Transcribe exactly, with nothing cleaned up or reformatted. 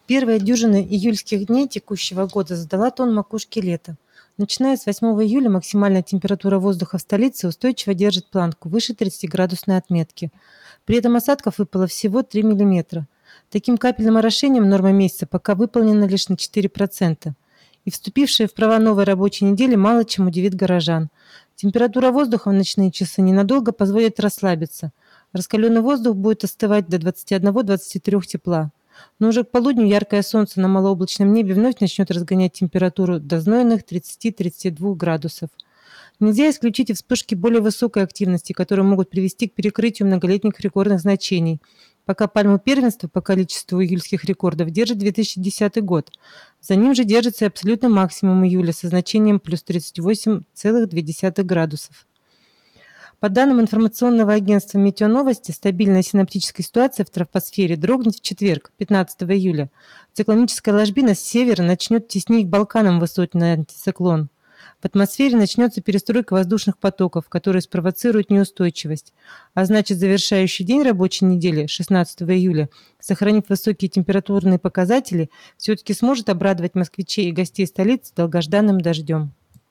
Первая дюжина июльских дней текущего года задала тон макушке лета. Начиная с восьмого июля максимальная температура воздуха в столице устойчиво держит планку выше тридцатиградусной отметки. При этом осадков выпало всего три миллиметра. Таким капельным орошением норма месяца пока выполнена лишь на четыре процента. И вступившая в права новой рабочей недели мало чем удивит горожан. Температура воздуха в ночные часы ненадолго позволит расслабиться. Раскаленный воздух будет остывать до двадцати одного — двадцати трёх тепла. Но уже к полудню яркое солнце на малооблачном небе вновь начнет разгонять температуру до знойных тридцати-тридцати двух градусов. Нельзя исключить и вспышки более высокой активности, которые могут привести к перекрытию многолетних рекордных значений. Пока пальму первенства по количеству июльских рекордов держит две тысячи десятый год. За ним же держится и абсолютный максимум июля со значением плюс тридцать восемь целых две десятых градусов. По данным информационного агентства «Метеоновости», стабильная синаптическая ситуация в тропосфере дрогнет в четверг, пятнадцатого июля. Циклоническая ложбина с севера начнет теснить к Балканам высотный антициклон. В атмосфере начнется перестройка воздушных потоков, которые спровоцируют неустойчивость. А значит, завершающий день рабочей недели, шестнадцатого июля, сохранив высокие температурные показатели, все-таки сможет обрадовать москвичей и гостей столицы долгожданным дождем.